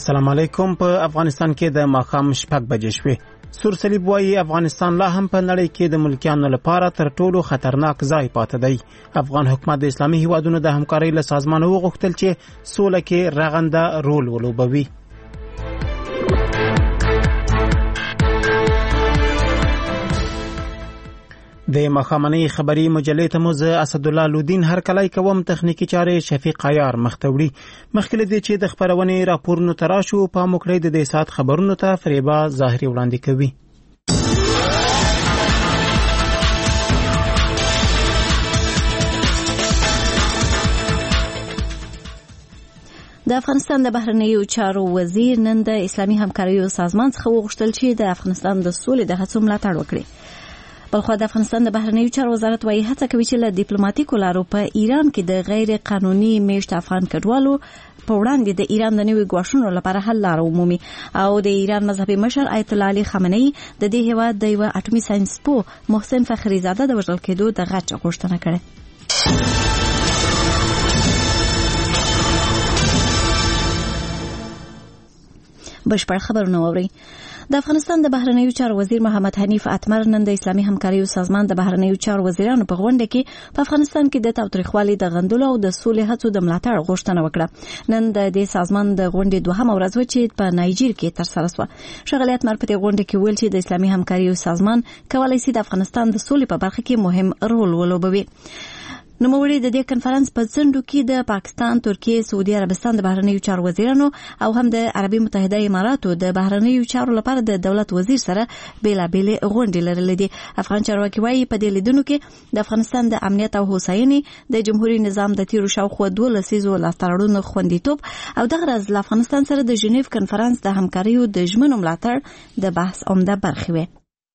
السلام علیکم. په افغانستان کې د ماښام 6 بجې شوې. سور صلیب وايي افغانستان لا هم په نړۍ کې د ملکیانو لپاره تر ټولو خطرناک ځای پاتې دی. افغان حکومت د اسلامي هیوادونو د همکارۍ له سازمان وغوښتل چې سوله کې رغنده رول ولوبوي. د مخامنۍ خبري مجلې ته مو زه اسدالله لودین هرکلی کوم. تخنیکی چارې شفیق عیار مختوړي. مخکې دې چې د خبرونې راپورونو تراشو په موکړې د دې سات خبرونو ته فریبا ظاهري وړاندې کوي. د افغانستان د بهرنیو چارو وزیر نن د اسلامي همکاریو سازمان څخه وغوښتل چې د افغانستان د سولې د هڅو ملاتړ وکړي. بلخو د افغانستان د بهرنیو چارو وزارت وايي هڅه کوي چې له ډیپلوماټیکو لارو په ایران کې د غیر قانوني میشت افغان کډوالو په وړاندې د ایران د نوي غواړنو لپاره حل لاره ومومي. او د ایران مذهبي مشر آیت الله علي خامنه‌ای د دې هیواد د یو اټومي ساينس پوه محسن فخریزاده د وژل کېدو د غچ غوښتنه کړې. بشپړ خبرونه ووري. د افغانستان د بهرنیو چارو وزیر محمد حنیف اتمر نن د اسلامي همکاریو سازمان د بهرنیو چارو وزیرانو په غونډه کې په افغانستان کې د تاوتریخوالي د غندلو او د سولې هڅو د ملاتړ غوښتنه وکړه. نن د دې سازمان د غونډې دوهمه ورځ و چې په نایجیر کې ترسره شوه. ښاغلی اتمر په دې غونډه کې ویل چې د اسلامي همکاریو سازمان کولای شي د افغانستان د سولې په برخه کې مهم رول ولوبوي. نوموړي د دې کنفرانس په څنډو کې د پاکستان، ترکیه، سعودي عربستان د بهرنیو چارو وزیرانو او هم د عربي متحده اماراتو د بهرنیو چارو لپاره د دولت وزیر سره بیلابېلې غونډې لرلې دي. افغان چارواکي وايي په دې لیدونو کې د افغانستان د امنیت او هوساینې، د جمهوریت نظام د تیرو شاوخوا 12 لسیزو لاسته خوندیتوب او دغه راز له افغانستان سره د ژنیف کنفرانس د همکاریو د ژمنو ملاتړ د بحث عمده برخې وي.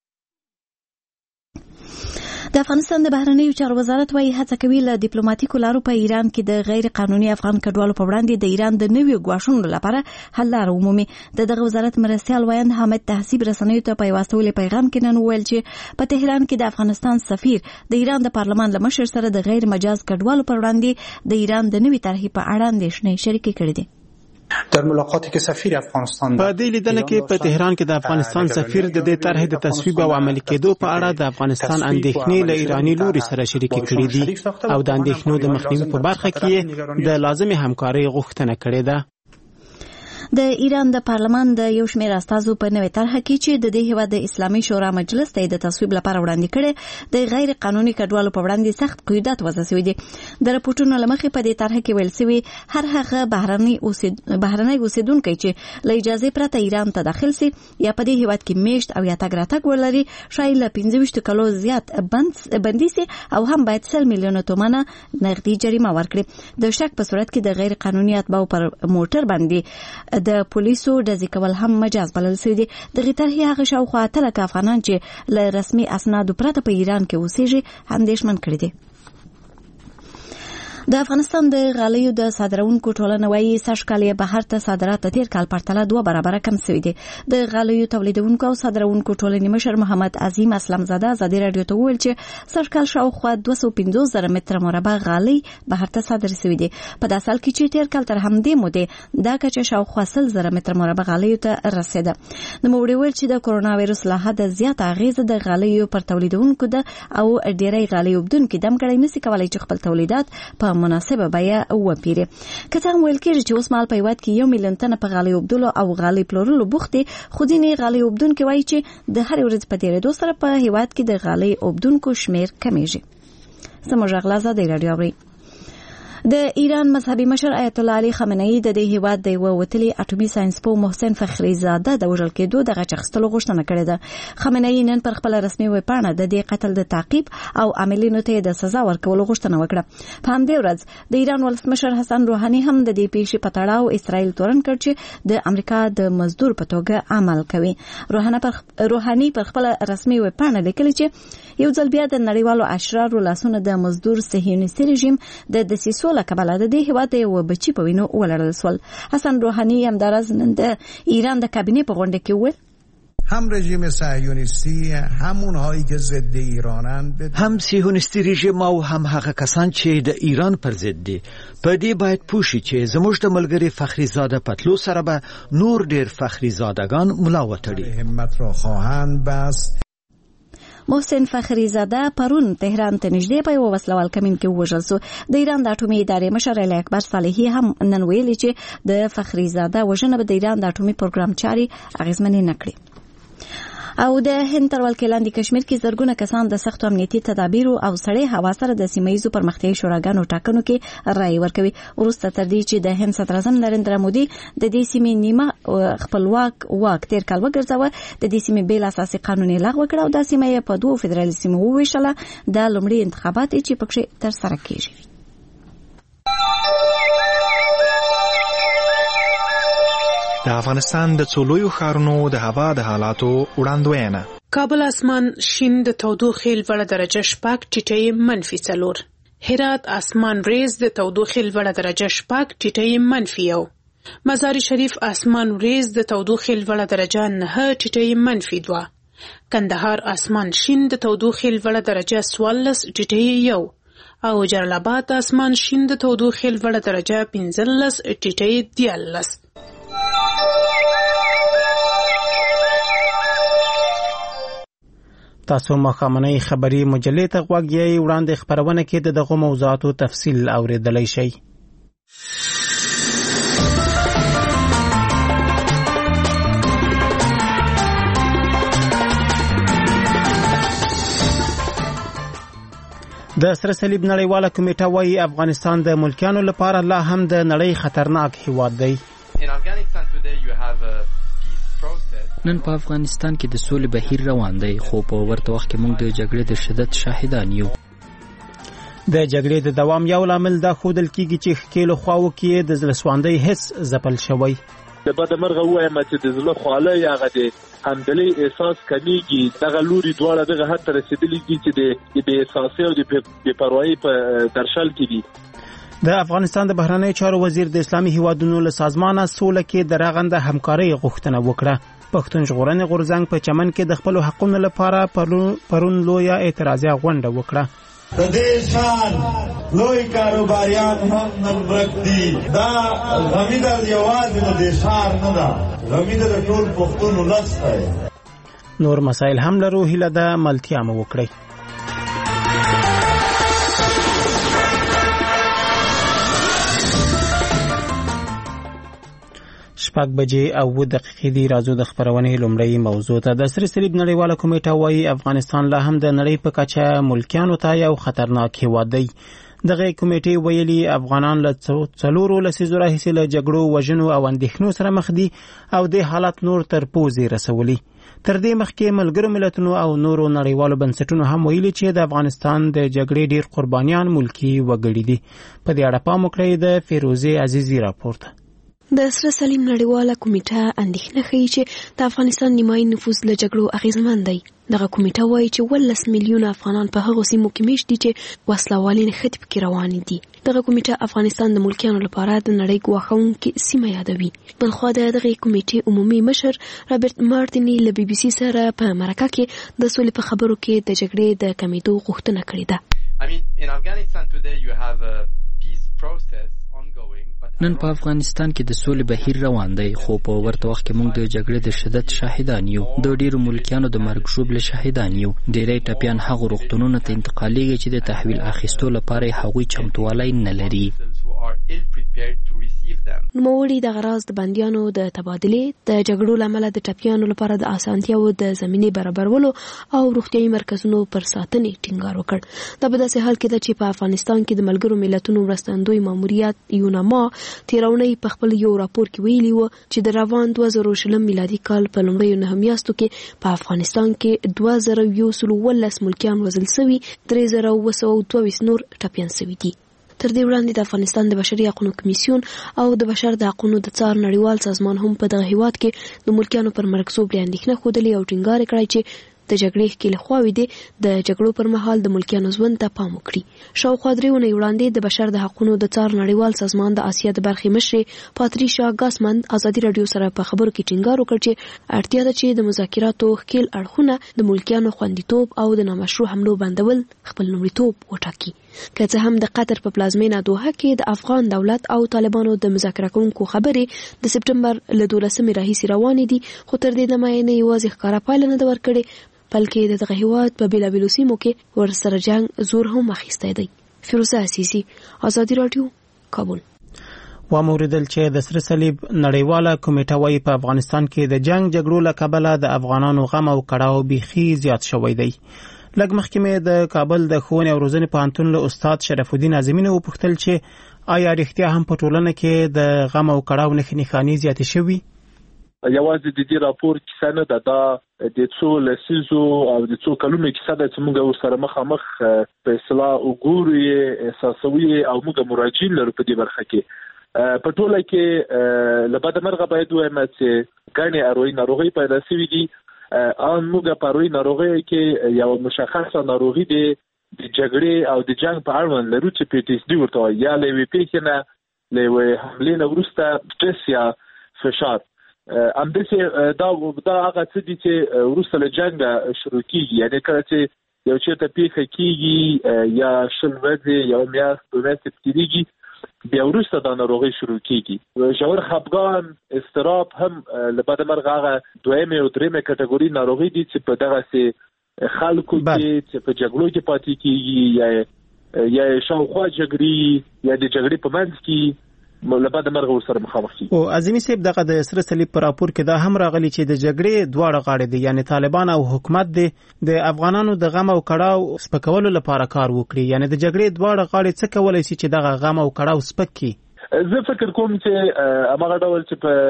د افغانستان د بهرنیو چارو وزارت وايي هڅه کوي له ډیپلوماټیکو لارو په ایران کې د غیر قانوني افغان کډوالو په وړاندې د ایران د نوي غواړنو لپاره حل لاره ومومي. دغه وزارت مرستيال وایند حامد تحسیب رسنیو ته په واسطه پیغام کې نن ویل چې په تهران کې د افغانستان سفیر د ایران د پارلمان له مشر سره د غیر مجاز کډوالو پر وړاندې د ایران د نوي طرحې په اړه اندېښنې شریکې کړې دي. در ملاقاتی که سفیر افغانستان په دې لیدنه کې په تهران کې د افغانستان سفیر د دې طرحې د تصویب او عملي کېدو په اړه د افغانستان اندېښنې له ایراني لوري سره شریکې کړې دي او د اندېښنو د مخنیوي په برخه کې د لازمي همکارۍ غوښتنه کړې ده. د ایران د پارلمان د یو شمېر استازو په نوې طرح کې چې د دې هیواد د اسلامي شورا مجلس ته د تصویب لپاره وړاندې کړي د غیر قانوني کډوالو په وړاندې سخت قیودات وضع شوي دي. د راپورټونو له مخې په دې طرح کې ویل شوي هر هغه بهرنی اوسیدونکی چې له اجازه پرته ایران ته داخل سي یا په دې هیواد کې میشت او یا تګ راتګ ولري شاید له 15 کلو زیات بندي سي او هم باید 100 میلیون تومانه نقدي جریمه ورکړي. د شک په صورت کې د غیر قانوني اتباعو پر موټر باندې د پولیسو ډزې کول هم مجاز بلل شوی دي. دغه طرحې هغه شاوخوا 3 افغانان چې له رسمي اسنادو پرته په ایران کې اوسېږي اندېښمن کړي دي. د افغانستان د غالیو د صادرونکو ټولنه وايي سږکال یې بهر ته صادرات د تیر کال پرتله 2 برابره کم شوي دي. د غالیو تولیدونکو او صادرونکو ټولنې مشر محمد عظیم اسلم زاده ازادي رادیو ته وویل چې سږکال شاوخوا 250,000 متر مربع غالۍ بهر ته صادر شوي دي. په داسې حال کې چې تیر کال تر همدې مودې دا کچه شاوخوا 100,000 متر مربع غالیو ته رسیده. نوموړي ویل چې د کورونا وایرس له حده زیات اغیزه د غالیو پر تولیدونکو ده او ډېری غالۍ وبدونکو دم کړی نشي کولای چې خپل تولیدات په مناسبه بیه وپیري. که څنګه ویل کېږي چې اوس مال په هیواد کې 1 میلیون تنه په غالۍ وبدلو او غالۍ پلورلو بوخت دي، خو ځینې غالۍ وبدونکي وایي چې د هر ورځ په تیرېدو سره په هیواد کې د غالۍ وبدونکو شمیر کمیږي. سمو ژغلازه د رادیو اوري. د ایران مذهبي مشر آیت الله علي خامنه‌ای د دې هیواد د یو وتلي اټومي ساينس پوه محسن فخریزاده د وژل کېدو د غچ اخیستلو غوښتنه کړې ده. خامنه‌ای نن پر خپل رسمي ویب پاڼه د دې قتل د تعقیب او عاملینو ته د سزا ورکولو غوښتنه وکړه. په همدې ورځ د ایران ولسمشر حسن روحاني هم د دې پیښې په تړاو اسرائیل تورن کړ چې د امریکا د مزدور په توګه عمل کوي. روحاني پر خپل رسمي ویب پاڼه لیکلي چې یو ځل بیا د نړیوالو اشرارو لاسونه د مزدور صهیونیستي رژیم د دسیسو لکبله د دې هیواد یو بچی په وینو ولړل سول. حسن روحاني همدارز نن د ایران د کابینې په غونډه کې وویل هم رژیم صهیونیستی، همونهایی که ضد ایرانن، هم صهیونیستی رژیم او هم هغه کسان چې د ایران پر ضد دي. په دې باید پوه شي چې زموږ د ملګري فخری زاده پتلو سره به نور ډیر فخری زادگان ملا وتړي. همت را خواهند بست. محسن فخری زاده پرون تهران ته نږدې په یو وسلوال کمین کې ووژل شو. د ایران د اټومي ادارې مشر علی اکبر صالحي هم نن ویلي چې د فخری زاده وژنه به د ایران د اټومي پروګرام چاري اغیزمنې نه کړي. او د هند تر ولکې لاندې کشمیر کې زرګونه کسان د سختو امنیتي تدابیرو او سړې هوا سره د سیمه‌ییزو پرمختیایي شوراګانو ټاکنو کې رائے ورکوي. وروسته تر دې چې د هند صدر اعظم نریندرا مودي د دې سیمې نیمه خپلواک واک تیر کال وګرځاوه، د دې سیمې بېل اساسي قانون یې لغوه کړ او دا سیمه یې په دوه فدرالي سیمو وویشله. دا لومړي انتخابات چې پکې ترسره کېږي. د افغانستان د څلورو ښارونو د هوا د حالاتو وړاندوینه. کابل اسمان شین د تودوخې لوړه درجه 6 ټیټه -4. هرات اسمان ریز د تودوخې لوړه درجه 6 ټیټه -1. مزار شریف اسمان ریز د تودوخې لوړه درجه 9 ټیټه -2. کندهار اسمان شین د تودوخې لوړه درجه 14 ټیټه 1. او جلال آباد اسمان شین د تودوخې لوړه درجه 15 ټیټه 13. تاسو مخامنۍ خبری مجلې ته غوږ یې. وړاندې خبرونه کې د دغه موضوعاتو تفصیل اوریدلای شئ. د سره صلیب نړیواله کمیټه وايي افغانستان د ملکیانو لپاره لا هم د نړۍ خطرناک هیواد دی. نن په افغانستان کې د سولې بهیر روان دی، خو په ورته وخت کې موږ د جګړې د شدت شاهدان یو. د جګړې د دوام یو لامل دا ښودل کېږي چې ښکېلو خواو کې د زړهسواندۍ حس ځپل شوی. د بدمرغه وایم چې د زړه خواله هغه د همدلۍ احساس کمیږي. دغه لوري دواړه دغه حد ته رسېدلي دي چې د بې احساسۍ او د بېپروایۍ په درشل کې دي. د افغانستان د بهرنیو چارو وزیر د اسلامي هیوادونو له سازمانه سوله کې د رغنده همکارۍ غوښتنه وکړه. پښتون ژغورنې غورځنګ په چمن کې د خپل حقونو لپاره پرون لویه اعتراضیه غونډه وکړه. د دې شان لوی کاروباریان هم نن ورک دي. دا غمیدل یوازې د دې شهر نه ده، غمیدل ټول پښتون ولس دی. نور مسایل هم لرو، هیله ده ملتیا مو وکړئ. شپږ بجې او 2 دقیقې دی. راځو د خبرونې لومړی موضوع ته. د سره صلیب نړیواله کمیټه وايي افغانستان لا هم د نړۍ په کچه ملکیانو ته یو خطرناک هیواد دی. دغه کمیټې ویلي افغانان له 4 لسیزو راهیسې له جګړو، وژنو او اندېښنو سره مخ دي او د حالت نور تر پوزې رسولي. تر دې مخکې ملګرو ملتونو او نورو نړیوالو بنسټونو هم ویلي چې د افغانستان د جګړې ډیر قربانیان ملکی وګړي دي. په دې اړه پام وکړئ د فیروزه عزیزی راپور ته. د سره صلیب نړیواله کمیټه اندېښنه ښیي چې د افغانستان نیمایي نفوس له جګړو اغېزمن دی. دغه کمیټه وایي چې 18 میلیونه افغانان په هغو سیمو کې میشت دي چې وسلوالې نښتې پکې روانې دي. دغه کمیټه افغانستان د ملکیانو لپاره د نړۍ ګواښونکې سیمه یادوي. بلخوا د دغه کمیټې عمومي مشر رابرټ مارټیني له بي بي سي سره په مرکه کې د سولې په خبرو کې د جګړې د کمیدو غوښتنه کړې ده. نن په افغانستان کې د سولې بهیر روان دی، خو په ورته وخت کې موږ د جګړې د شدت شاهدان یو. د ډیرو ملکیانو د مرګ ژوبله شاهدان یو. ډیری ټپیان هغو روغتونونو ته انتقالیږي چې د تحویل اخیستو لپاره هغوی چمتووالی نه لري. نوموړي دغه راز د بندیانو د تبادلې، د جګړو له امله د ټپیانو لپاره د اسانتیاوو د زمینې برابرولو او روغتیایي مرکزونو پر ساتنې ټینګار وکړ. دا په داسې حال کې ده چې په افغانستان کې د ملګرو ملتونو مرستندوی ماموریت یوناما تیرونی په خپل یو راپور کې ویلي و چې د روان 2020 میلادي کال په لومړیو 9 میاشتو کې په افغانستان کې 2112 ملکیان وژل شوي، 3222 نور ټپیان شوي دي. تر دې وړاندې د افغانستان د بشري حقوقو کمیسیون او د بشر د حقوقو د څار نړیوال سازمان هم په دغه هیواد کې د ملکیانو پر مرګ ژوبلې اندېښنه ښودلې او ټینګار کړی چې د جګړې ښکېلې خواوې دي د جګړو پر مهال د ملکیانو ژوند ته پام وکړي. شاوخوا 3 اونۍ وړاندې د بشر د حقوقو د څار نړیوال سازمان د آسیا د برخې مشرې پاتریشا ګاسمن ازادي رادیو سره په خبرو کې ټینګار وکړ چې اړتیا ده چې د مذاکراتو ښکېل اړخونه د ملکیانو خوندیتوب او د نامشروع حملو بندول خپل لومړیتوب وټاکي. که څه هم د قطر په پلازمینه دوحه کې د افغان دولت او طالبانو د مذاکره کوونکو خبرې د سپټمبر له 12 راهیسې روانې دي، خو تر دې دمه یې نه یوازې ښکاره پایله نه ده ورکړې، بلکې د دغه هیواد په بېلابېلو سیمو کې ورسره جنګ زور هم اخیستی دی. فیروزه عزیزي، ازادي راډیو، کابل. وموریدل چې د سره صلیب نړیواله کمیټه وايي په افغانستان کې د جنگ جګړو له کبله د افغانانو غم او کړاو بیخي زیات شوی دی. لږ مخکې مې د کابل د ښوونې او روزنې پوهنتون له استاد شرف الدین اعظمي نه وپوښتل چې آیا رښتیا هم په ټولنه کې د غم او کړاو نښې نښانې زیاتې شوي؟ یوازې د دې راپور کیسه نه ده، دا د څو لسیزو او د څو کلونو کیسه ده چې موږ ورسره مخامخ په اصطلاح وګورو، احساسوي او موږ مراجعین لرو په دې برخه کې. په ټوله کې له بده مرغه باید وایم چې ګڼې اروایي ناروغۍ پیدا شوي دي. ان موږ په اروایي ناروغۍ کې یو مشخصه ناروغي د جګړې او د جنگ په اړوند لرو چې PTSD ورته وایي، یا له یوې پیښې نه له یوې حملې نه وروسته سټرس یا فشار. همداسې دا هغه څه دي چې وروسته له جنګه شروع کېږي، یعنې کله چې یو چېرته پیښه کېږي یا 20 ورځې یو میاشت 2 میاشتې تېرېږي، بیا وروسته دا ناروغي شروع کېږي. ژور خفګان، اضطراب هم له بده مرغه هغه دویمې او درېیمې کټګوري ناروغي دي چې په دغسې خلکو کې چې په جګړو کې پاتې کېږي یا شاوخوا جګړې یا د جګړې په منځ کې له بده مرغه ورسره مخامخ شي. او اعظمي صاحب دغه د سره صلیب په راپور کې دا هم راغلی چې د جګړې دواړه غاړې دي، یعنی طالبان او حکومت دي د افغانانو د غم او کړاو سپکولو لپاره کار وکړي، یعنی د جګړې دواړه غاړې څه کولای شي چې دغه غم او کړاو سپک کړي؟ زه فکر کوم چې هغه ډول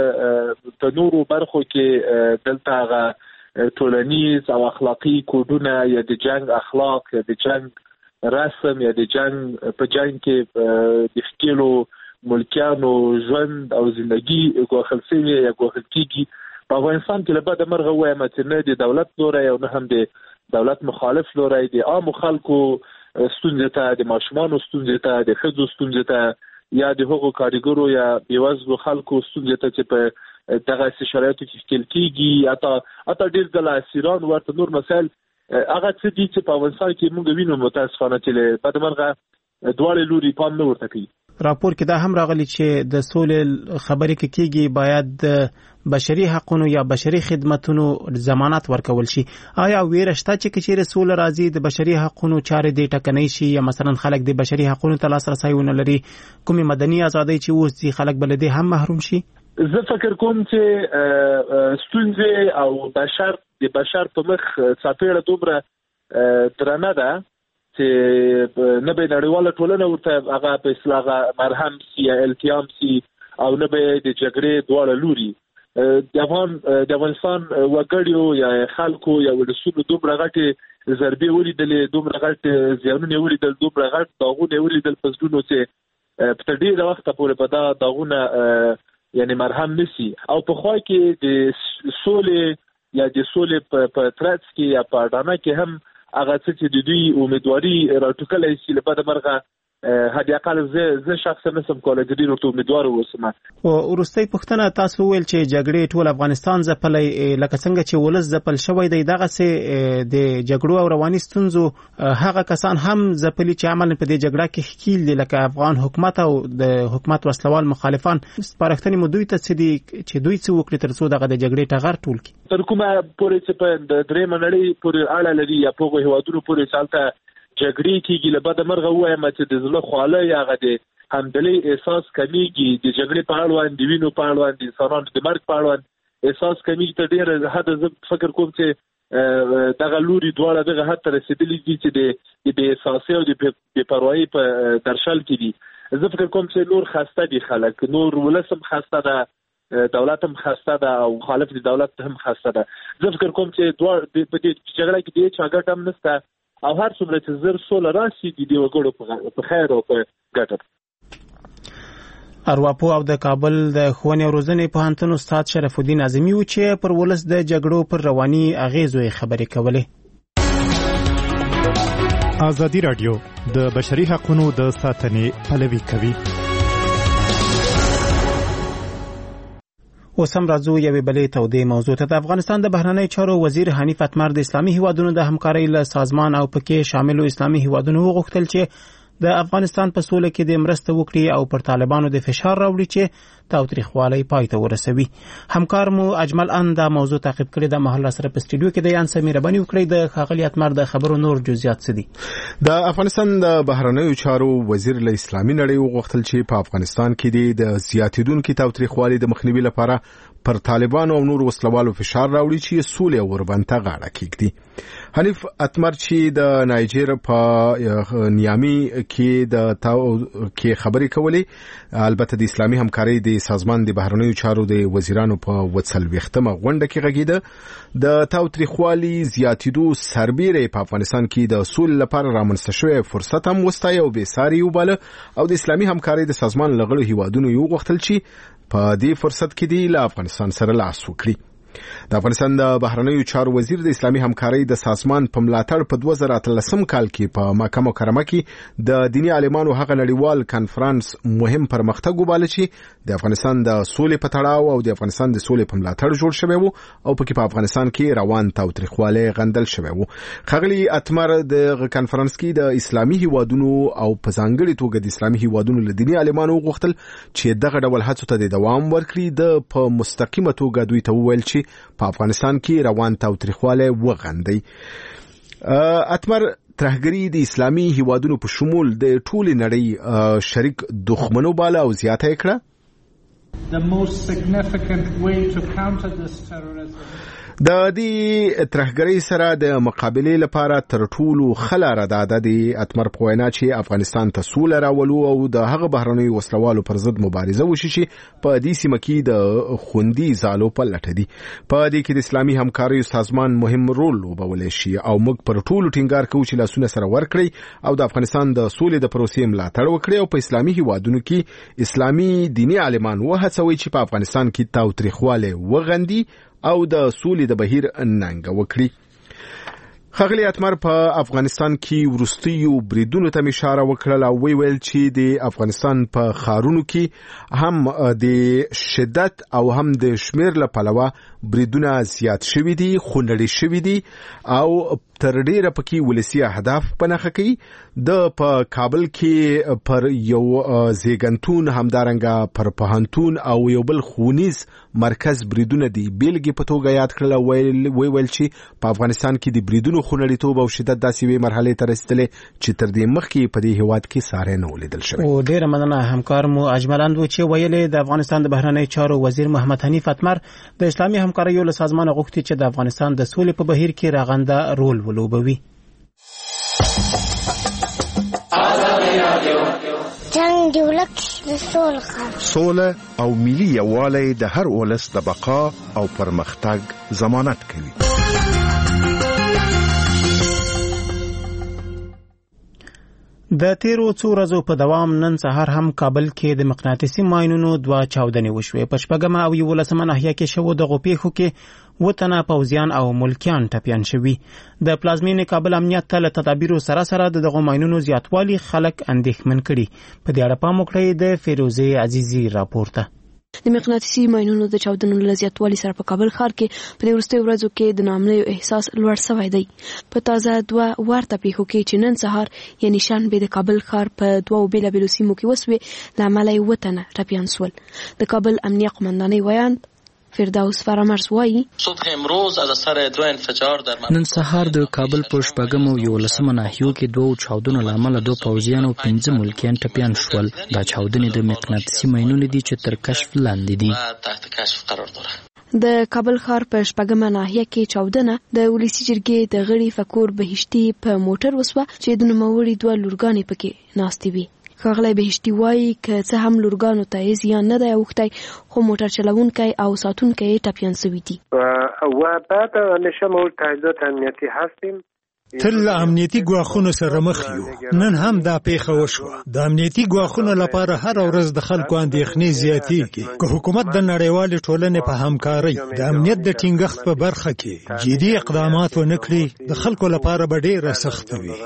چې په نورو برخو کې دلته هغه ټولنیز او اخلاقی کوډونه یا د جنگ اخلاق یا د جنگ رسم یا د جنگ په جنگ کې د ښکېلو ملکیانو ژوند او زندگی ګواښل شوی یا ګواښل کېږي. په افغانستان کې له بده مرغه وایم چې نه د دولت لوری او نه هم د دولت مخالف لوری، د عامو خلکو ستونزې ته، د ماشومانو ستونزې ته، د ښځو ستونزې ته یا د هغو کارګرو یا بېوزلو خلکو ستونزې ته چې په دغسې شرایطو کې ښکېل کېږي، حتی ډېر ځله اسیران ورته نور مسایل هغه څه دي چې په افغانستان کې موږ وینو متاسفانه چې له بده مرغه دواړې لوري پام نه ورته کوي. راپور کې دا هم راغلی چې د سولې خبرې کې کېږي باید د بشري حقوقو یا بشري خدماتونو ضمانت ورکول شي. آیا ویره شته چې کچېرې سوله راځي د بشري حقوقو چارې دې ټکنۍ شي یا مثلا خلک د بشري حقوقو ته لاسرسی ونه لري، کومې مدني ازادۍ چې اوس دي خلک بل دې هم محروم شي؟ زه فکر کوم چې ستونزې او د بشر په مخ څپېړه دومره درنه ده چې نه به نړیواله ټولنه ورته هغه په اصطلاح مرهم سي یا التیام سي او نه به د جګړې دواړه لوري د افغانستان وګړیو یا خلکو یا ولسونو دومره غټې ضربې ولیدلې، دومره غټ زیانونه ولیدل، دومره غټ داغونه ولیدل په زړونو چې په ډېره وخته پورې په دا داغونه یعنی مرهم نشي. او په خوا کې د سولې یا د سولې په ترڅ کې یا په اډانه کې هم هغه چې د دوی امیدواري راټوکلای شي له بده مرغه هدي اقل زه شخصا نسم کولای د دې ورته امیدوار اوسم. او ورستۍ پښتنه تاسو ویل چې جګړې ټول افغانستان ځپلای، لکه څنګه چې ولس ځپل شوی دی دغه سه د جګړو او رواني ستونزو هغه کسان هم ځپلي چې عمل په دې جګړه کې ښکیل دي، لکه افغان حکومت او د حکومت وسلوال مخالفان. سپارښتنې مو دوی ته څه دي چې دوی څه وکړي ترڅو دغه د جګړې ټغر ټول کړي؟ تر کومه پورې چې په درېیمه نړۍ پورې اړه لري یا په هیوادونو پورې چالته جګړې کېږي، له بده مرغه وایم چې د زړه خواله یا هغه د همدلۍ احساس کمیږي، د جګړې په اړوند، د وینو په اړوند، د انسانانو د مرګ په اړوند احساس کمیږي تر ډېره حده. زه فکر کوم چې دغه لوري دواړه دغه حد ته رسېدلي دي چې د بې احساسۍ او د بې پروایۍ په درشل کې دي. زه فکر کوم چې نور خسته دي خلک، نور ولس هم خسته ده، دولت هم خسته ده او مخالف د دولت هم خسته ده. زه فکر کوم چې دواړه په دې جګړه کې د هېچا ګټه هم نشته او هر څومره چې زر سوله راشي د دې وګړو په خیر او په ګټه. ارواپو او د کابل د ښوونې او روزنې پوهنتون استاد شرف الدین اعظمي و چې پر ولس د جګړو پر رواني اغیزو خبرې کولې. ازادي رادیو د بشري حقوقو د ساتنې پلوي کوي. اوس هم راځو یوې بلې تودې موضوع ته. د افغانستان د بهرنی چارو وزیر حنیف اتمر د اسلامي هیوادونو د همکارۍ له سازمان او پکې شاملو اسلامي هیوادونو وغوښتل چې د افغانستان په سوله کې د مرسته وکړي او پر طالبانو د فشار راوړي چې تاوتریخوالی پای ته ورسوي. همکار مو اجمل ان دا موضوع تعقیب کړی. د محل سره په سټوډیو کې د یان سمیر بنی وکړي. د ښاغلي اتمر د خبرو نور جزئیات څه دي؟ د افغانستان د بهرنیو چارو وزیر له اسلامي نړۍ وغوښتل چې په افغانستان کې د زیاتیدونکو تاوتریخوالي د مخنیوي لپاره پر طالبانو او نور وسلوالو فشار راوړي چې سولې وربنته غاړه کېږدي. حنیف اتمر چې د نایجیر په نیامي کې خبرې کولې، البته د اسلامي همکارۍ د سازمان د بهرنیو چارو د وزیرانو په 40مه غونډه کې غږیده. د تاوتریخوالي زیاتیدو سربېره په افغانستان کې د سولې لپاره رامنځته شوی فرصت هم وستایه او بې ساري وباله او د اسلامي همکارۍ د سازمان له غړو هیوادونو یې وغوښتل چې په دې فرصت کې دی له افغانستان سره لاس وکړي. د افغانستان د بهرنیو چارو وزیر د اسلامي همکارۍ د سازمان په ملاتړ په 2013 کال کې په مکه مکرمه کې د دیني عالمانو هغه نړیوال کانفرنس مهم پرمختګ وباله چې د افغانستان د سولې په تړاو او د افغانستان د سولې په ملاتړ جوړ شوی وو او پکې په افغانستان کې روان تاوتریخوالی غندل شوی وو. ښاغلي اتمر د کانفرنس کې د اسلامي هیوادونو او په ځانګړي توګه د اسلامي هیوادونو له دیني عالمانو غوښتل چې دغه ډول هڅو ته دوام ورکړي. د په مستقیمه توګه دوی ته وویل چې په افغانستان کې روان تاوتریخوالی وغندي. اتمر ترهګري د اسلامي هیوادونو په شمول د ټولې نړۍ شریک دښمنو بالا او زیاته کړه. The most significant way to counter this terrorism د دې ترهګرۍ سره د مقابلې لپاره تر ټولو خلاره ده د اتمر په وینا چې افغانستان ته سوله راولو او د هغه بهرنیو وسلوالو پر ضد مبارزه وشي چې په دې سیمه کې د خوندي زالو په لټه دي. په دې کې د اسلامي همکاریو سازمان مهم رول لوبولی شي او موږ پر ټولو ټینګار کوو چې لاسونه سره ورکړي او د افغانستان د سولې د پروسې ملاتړ وکړي او په اسلامي هیوادونو کې اسلامي دیني عالمان وهڅوي چې په افغانستان کې تاوتریخوالی وغندي او د سولې د بهیر ننګه وکړي. ښاغلي اتمر په افغانستان کې وروستیو بریدونو ته اشاره وکړه او ویل چې د افغانستان په ښارونو کې هم د شدت او هم د شمیر له پلوه بریدونه زیات شوي دي، خونړي شوي دي او تر ډیره پکې ولسی اهداف په نخښه کوي. د په کابل کې پر یو زیګنتون همدارنګه پر پوهنتون او یو بل خونیز مرکز بریدونه دي بیلګې په توګه یاد کړل. ویل چې په افغانستان کې د بریدونو خونړیتوب او شدت داسې وی مرحله ته رسیدلې چې تر دې مخکې په دې هیواد کې ساره نه ولیدل شوی. او ډیره مننه همکار مو اجملند و چې ویلې د افغانستان د بهرنی چارو وزیر محمد حنیف اتمر د اسلامي همکاریو له سازمان غوښتي چې د افغانستان د سولې په بهیر کې راغنده رول ولوبوي. جنگ دی ولک سوله او ملي یووالی د هر ولس د بقا او پرمختګ ضمانت کوي. د تیرو څو ورځو په دوام نن سهار هم کابل کې د مقناطیسي ماینونو 2 چاودنې وشوې. په شپږمه او 11مه ناحیه کې شوو دغو پیښو کې وطنه پوځیان او ملکیان ټپیان شوي. د پلازمینې کابل امنیت ته له تدابیرو سره سره دغو ماینونو زیاتوالی خلک اندېښمن کړي. په دې اړه پام وکړئ د فیروزې عزیزي راپورته. د مقناطیسي ماینونو د چاودنو له زیاتوالي سره په کابل ښار کې په دې وروستیو ورځو کې د ناامنیو احساس لوړ شوی دی. په تازه 2 ورته پیښو کې چې نن سهار یعنی شنبه د کابل ښار په 2 بیلابیلو سیمو کې وسوې له امله یې وطنه ټپیان شول. د کابل امنیه قماندانۍ ویاند فردوس فرامرز وایي صبح امروز از اثر 2 انفجار در نن سهار د کابل په شپږم او 11مه ناحیو کې 2 چاودنو لامل 2 پوځیان او 15 ملکیان ټپیان شول. دا چاودنې د مقناطیسي ماینونو دي چې تر کشف لاندې دي. تحت کشف قرار داره. د کابل ښار په شپږمه ناحیه کې چاودنه د ولسی جرګې د غړي فکور بهشتي په موټر وسوه چې د نوموړي 2 لورګانې پکې ناستې وي. ښاغلی بهشتي وایي که څه هم لورګانو ته زیان نه دی اوښتی خو موټر چلوونکی او ساتونکی یې ټپیان شوي دي. و بعد همیشه ما تجهیزات امنیتی هستیم. تل له امنیتي ګواښونو سره مخ یو. نن هم دا پیښه وشوه. د امنیتي ګواښونو لپاره هر ورځ د خلکو اندېښنې زیاتېږي. که حکومت د نړیوالې ټولنې په همکارۍ د امنیت د ټینګښت په برخه کې جدي اقدامات ونه کړي، د خلکو لپاره به ډېره سخته وي.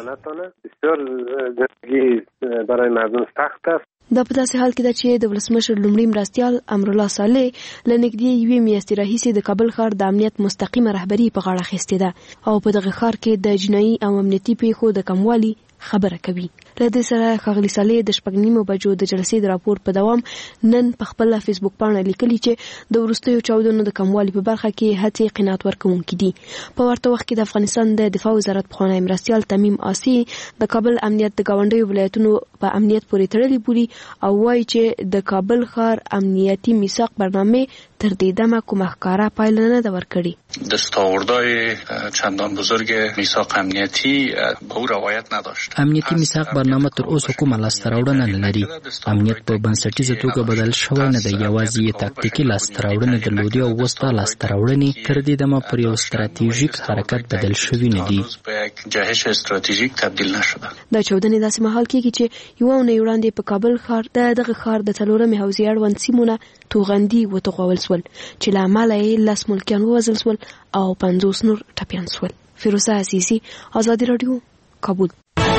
دا په داسې حال کې ده چې د ولسمشر لومړي مرستیال امرالله صالح له نږدې یوې میاشتې راهیسې د کابل ښار د امنیت مستقیمه رهبري په غاړه اخیستې ده او په دغه ښار کې د جنایي او امنیتي پیښو د کموالي خبره کوي. له دې سره ښاغلي صالح د 9:30 بجو د جلسې د راپور په دوام نن په خپل فیسبوک باندې لیکلي چې د وروستیو چاودنو د کموالي په برخه کې هڅې قناعت ورکوونکې دي. په ورته وخت کې د افغانستان د دفاع وزارت پخوانی مرستیال تمیم آسی د کابل امنیت د ګاونډیو ولایتونو په امنیت پورې تړلې بولي او وایي چې د کابل ښار امنیتي میثاق برنامه تر دې دمه کومه ښکاره پایله نه ده ورکړې. دستاوردهای چندان بزرگ میثاق امنیتی به او روایت نداشت. امنیتي میثاق برنامه تر اوسه کومه لاسته راوړنه نه لري. امنیت په بنسټیزه توګه بدل شوی نه دی، یوازې یې تاکتیکي لاسته راوړنې درلودې او اوس دا لاسته راوړنې تر دې دمه پر یو ستراتیژیک حرکت بدل شوي نه دي. جهش استراتیژیک تبدیل نشده. دا چاودنې داسې مهال کېږي چې یوه اونۍ وړاندې په کابل ښار دغه ښار د 4مې حوزې اړوند سیمونه توغندي وتوغول سول چې له امله یې 10 ملکیان ووژل سول او 50 نور ټپیان سول. فیروزه عزیزي، آزادي رادیو، کابل.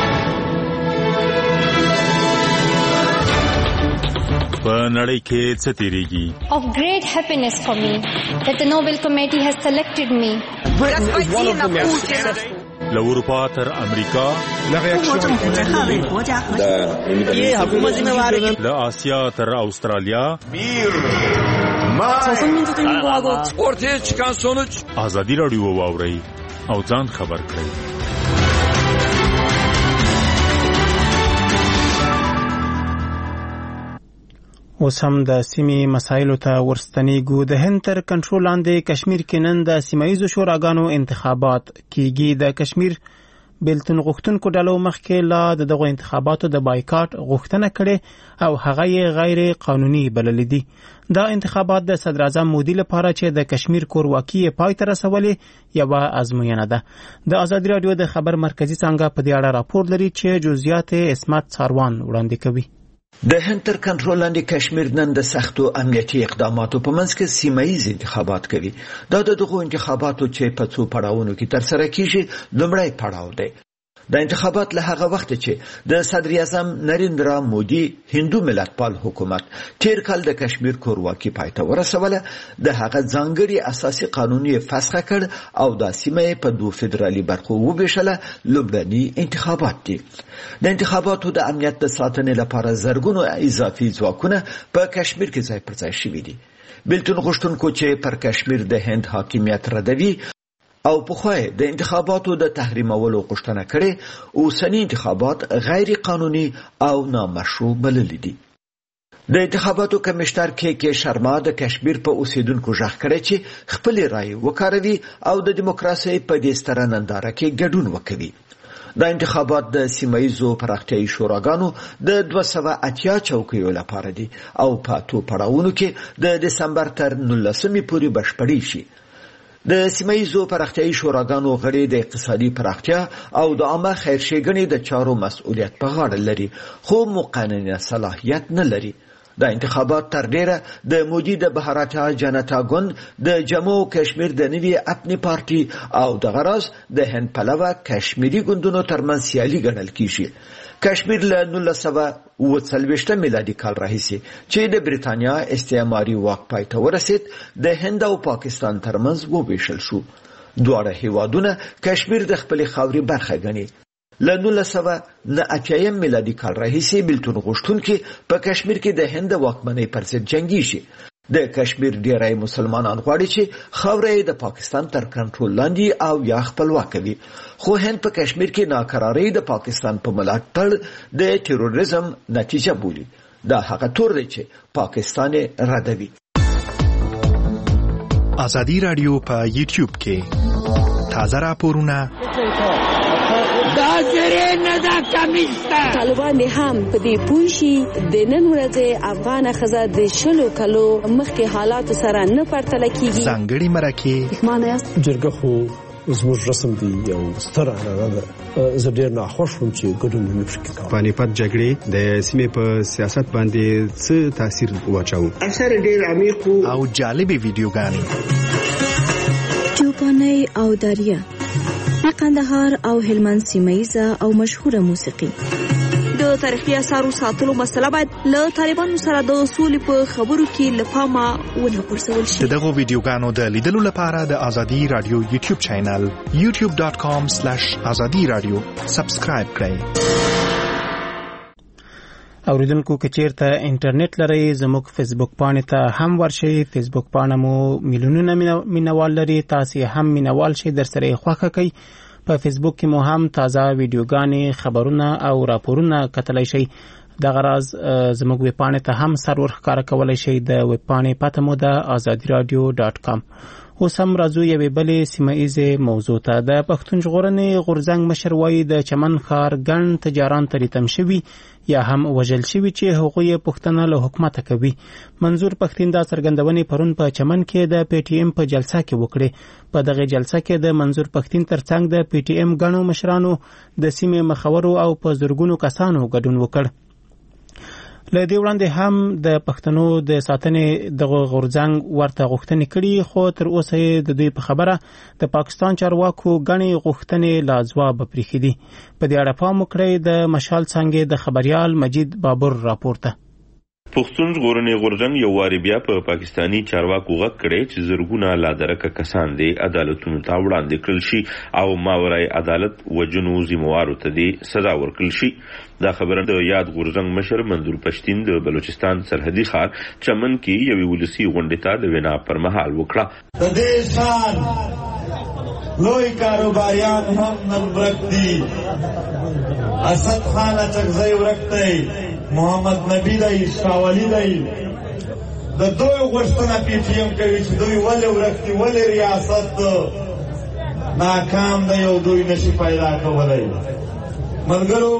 په نړۍ کې څه تیریږي؟ Of great happiness for me that the Nobel Committee has selected me. له اروپا تر امریکا، له آسیا تر استرالیا، آزادي رادیو واورئ او ځان خبر کړئ. اوس هم د سیمې مسایلو ته ورستنیږو. د هند تر کنټرول لاندې کشمیر کې نن د سیمایي شوراګانو انتخابات کیږي. د کشمیر بیلتون غوښتونکو ډلو مخکې لا دغه انتخاباتو د بایکاټ غوښتنه کړې او هغه یې غیر قانوني بللې دي. دا انتخابات د صدر اعظم مودي لپاره چې د کشمیر کورواکي پای ته رسولې یوه ازموینه ده. د آزادي رادیو د خبر مرکزی څنګه په دې اړه راپور لري چې جزئیات اسمت څاروان وړاندې کوي. د هند تر کنټرول لاندې کشمیر نن د سختو امنیتي اقداماتو په منځ کې سیمایي انتخابات کوي. دا دغه انتخاباتو چې په څو پړاوونو کې ترسره کیږي لومړی پړاو دی. د انتخابات له هغه وخت چې د صدر اعظم نریندرا مودي هندو ملتپال حکومت تیر کال د کشمیر کورواکي پای ته ورسوله، د هغه ځانګړي اساسي قانون یې فسخ کړ او د سیمې په 2 فدرالي برخو وبېشله. لومړني انتخابات دي. د انتخاباتو د امنیت د ساتنې لپاره زرګونو اضافي ځواکونه په کشمیر کې ځای پر ځای شوي دي. بیلتون غوښتونکو چې پر کشمیر د هند حاکمیت ردوي او پخوای د انتخاباتو د تحریمولو غوښتنه کړې، اوسنی انتخابات غیر قانوني او نامشروع بلل دي. د انتخاباتو کمشنر کې شرما د کشمیر په اوسیدونکو ژغ کړی چې خپل رائے وکاروي او د دیموکراسي په دې ستره ننداره کې ګډون وکړي. د انتخابات د سیمایي پراختیايي شوراګانو د 280 چوکیو لپاره دي او په 2 پړاوونو کې د دسمبر تر 19 پورې بشپړي شي. د سیمایي پراختیايي شوراګانو غړي د اقتصادي پراختیا او د عامه خیرښېګڼې د چارو مسؤلیت په غاړه لري، خو مقننه صلاحیت نه لري. د انتخابات تر ډیره د مودي د بهاراتیا جنتا ګوند د جموں کشمیر د نوي اپنی پارټي او د غراز د هند پلوه کشمیری ګوندونو ترمنځ سیالي ګڼل کیږي. کشمیر له 1940 میلادي کال راهیسې چې د بریتانیا استعماري واک پای ته ورسید، د هند او پاکستان ترمنځ وویشل شو. دواړه هیوادونه کشمیر د خپل خاوري برخه ګڼي. له 1989 میلادي کال راهیسې بیلتون غوښتونکي په کشمیر کې د هند واکمنۍ پر ضد جنګیږي. د کشمیر ډیری مسلمانان غواړي چې خاوره د پاکستان تر کنټرول لاندې او یا خپلواک وي، خو هند په کشمیر کې ناکراري د پاکستان په ملاتړ د تروریزم نتیجه بولي. دا هغه تور دی چې پاکستان ردوي. آزادي رادیو په یوټیوب کې تازه راپورونه طالبان هم په دې پوښي د نن ورځې افغان خزه د 20 کلو مخکې حالات سره نه پرتله کیږي. ځانګړي مرکه معنی جرګه خو زموږ رسم دی یو ستر عنعنه ده. زه ډېر ناخوښ وم چې ګډون مې پکې کاوه. پانیپت جګړې د سیمې په سیاست باندې څه تاثیر واچاوه؟ اثر ډېر عمیق او جالبې ویډیوګانې، چوپانۍ او داریه، د قندهار او هلمند سیمه‌ییزه او مشهوره موسیقي. د تاریخي اثارو ساتلو مسله باید له طالبانو سره د سولې په خبرو کې له پامه ونه غورځول شي. دغه ویډیوګانو د لیدلو لپاره د ازادي رادیو یوټیوب چینل youtube.com/azadi-radio سبسکرایب کړئ. اوریدونکو که چیرته انټرنیټ لرئ زموږ فیسبوک پاڼې ته هم ورشئ. فیسبوک پاڼه مو میلیونونه مینوال لري، تاسو هم مینوال شئ، درسره خوښه کړئ. په فیسبوک کې مو هم تازه ویډیوګانې، خبرونه او راپورونه کتلای شئ. دغه راز زموږ ویب پاڼې ته هم سرور ښکاره کولی شئ. د ویب پاڼې پته مو ده azadiradio.com. اوس هم راځو یوې بلې سیمه ایزې موضوع ته. د پښتون ژغورنې غورځنګ مشر وایي د چمن ښار ګڼ تجاران ترې تم شوي یا هم وژل شوي چې هغوی پوښتنه له حکومته کوي. منظور پښتین دا څرګندونې پرون په چمن کې د پی ټی ایم په جلسه کې وکړې. په دغه جلسه کې د منظور پښتین ترڅنګ د پی ټی ایم ګڼو مشرانو، د سیمې مخورو او په زرګونو کسانو ګډون وکړ. له دې وړاندې هم د پښتنو د ساتنې دغه غورځنګ ورته غوښتنې کړي، خو تر اوسه د دوی په خبره د پاکستان چارواکو ګڼې غوښتنې لا ځواب پرېښي دي. په دې اړه پام وکړئ. د مشال څانګې د خبریال مجید بابر راپورته. پښتون ژغورنې غورځنګ یو واري بیا په پاکستانی چارواکو غږ کړی چې زرګونه لا درکه کسان دي عدالتونو ته وړاندې کړل شي او ماورای عدالت وجنو ذمہوارو ته دي سزا ورکړل شي. دا خبره د یاد غورځنګ مشر منظور پښتین د بلوچستان سرحدي ښار چمن کې یوې ولسی غونډې ته د وینا پر مهال وکړه. د دې ښار لوی کاروباریان هم نن ورک دي. اسد خان چغزی ورک دی، محمد نبی دی، شاولی دی. د دوی غوښتنه پی ټی ایم کوي چې دوی ولې ورک دي، ولې ریاست ناکام دی او دوی نشي پیدا کولی. ملګرو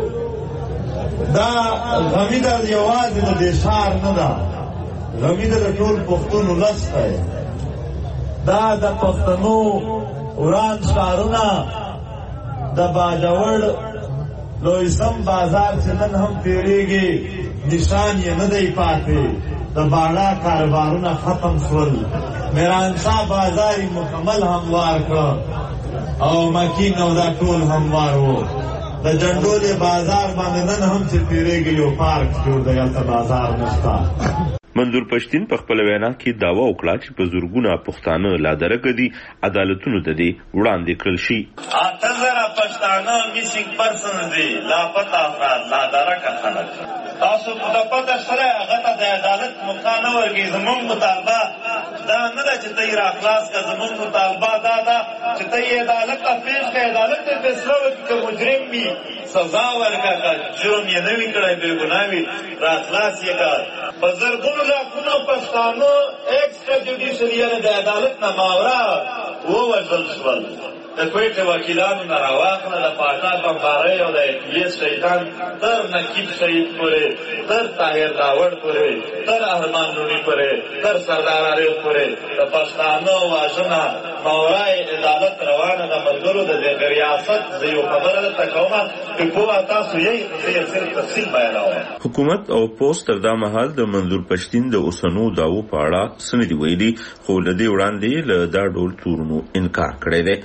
دا غمی در یوازې د دې ښار نه ده، غمی د ټول پښتون ولس دی. دا د پښتنو وران ښارونه د باجوړ لویسم بازار چې نن هم تیریږي نشان یې نه دی پاتې. د باڼه کاروبارونه ختم شول. میرانشاه بازار مکمل هموار کړ او مکین او دا ټول هموار وو. د جنډولې بازار باندې نن هم چې تیریږي یو پارک جوړ دی، هلته بازار نشته. منظور پښتین په خپل وینا کې داوا وکړه چې په زورګونه پښتانه لا درکه دي عدالتونو ته دي وړاندې کړل شي. 8000 پښتانه میسینګ پرسنز دي، لاپته افراد، لا درکه خلک. تاسو په پته سره هغه ته د عدالت موقع نه ورګي. زموږ مطالبه دا نه ده چې ته یې راخلاص کړه، زموږ مطالبه دا ده چې ته یې عدالت ته پیش کړه، عدالت ته فیصله وکړي که مجرم وي سزا ورکړه، جرم یې نه وي کړی، بېګناه وي راخلاص یې کړه. په زرګونو لاکونو پښتانه ایکسټرا جوډیشل د عدالت نه ماورا ووژل شول. د کویټه وکیلانو نه راواخله، د پاټا بمبارۍ او د ایس شیطان تر نقیب شهید پورې، تر طاهر داوړ پورې، تر ارمان نونی پورې، تر سردار عارف پورې د پښتانه واژنه ماورای عدالت روانه د ملګرو د ریاست. زه یو خبره درته کوم چې پوه تاسو یې صرف تفصیل بیانوم. حکومت او پوسټ تر دا مهال د منظور پښتین د اوسنو داو په اړه څه نه دي ویلي، خو له دې وړاندې له دا ډول تورونو انکار کړی دی.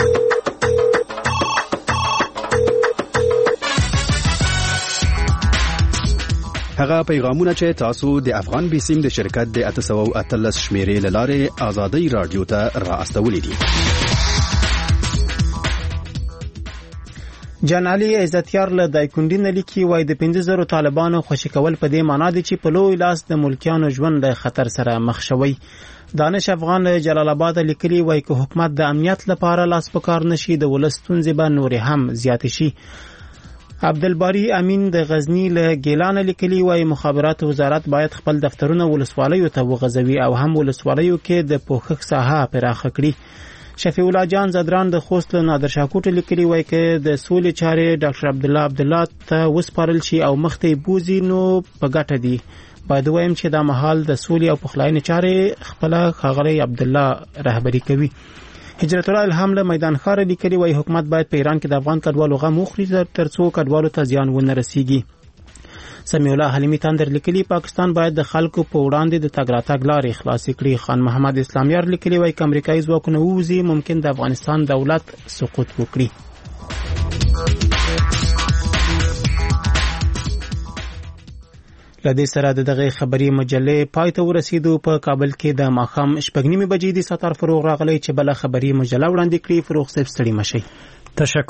هغه پیغامونه چې تاسو د افغان بیسیم د شرکت د 813 شمیرې لاره آزادۍ رادیو ته را استولې دي. جان علي عزتیار له دایکونډي لیکي وای د 15000 طالبانو خوشی کول په دې معنی دي چې په لوی لاس د ملکیانو ژوند د خطر سره مخ شوی. دانش افغان جلال آباد لیکلي وای که حکومت د امنیت لپاره لاس پکار نشي د ولستونځ به نور هم زیات شي. عبدالباری امین د غزنی له ګیلان لیکلي وای مخابرات وزارت باید خپل دفترونه ولسوالیو ته وغځوي او هم ولسوالیو کې د پوښښ ساحه پراخه کړي. شفیع الله جان زدران د خوست له نادر شاکوټ لیکلي وای کې د سولې چارې ډاکټر عبدالله ته وسپارل شي او مخته بوزي نو په ګټه دي. باید وایم چې دا مهال د سولې او پخلاینې چارې خپل ښاغلی عبدالله رهبری کوي. هجرت الله الهام له میدان ښار لیکلي وای حکومت باید په ایران کې د افغان کډوالو غم وخوري ترڅو کډوالو ته زیان ونه رسیږي. سمیع الله حلیمی تندر لیکلي پاکستان باید د خلکو په وړاندې د تګ راتګ لارې خلاصې کړي. خان محمد اسلامیار لیکلي وای ک امریکایي ځواکونه ووځي ممکن د افغانستان دولت سقوط وکړي. لدې سره دغه خبري مجلې پای ته ورسېدو. په کابل کې د ماښام 6:30 بجې د ستار فروغ راغلی چې بل خبري مجله وړاندې کړي. فروغ صاحب ستړي مشي. تشکر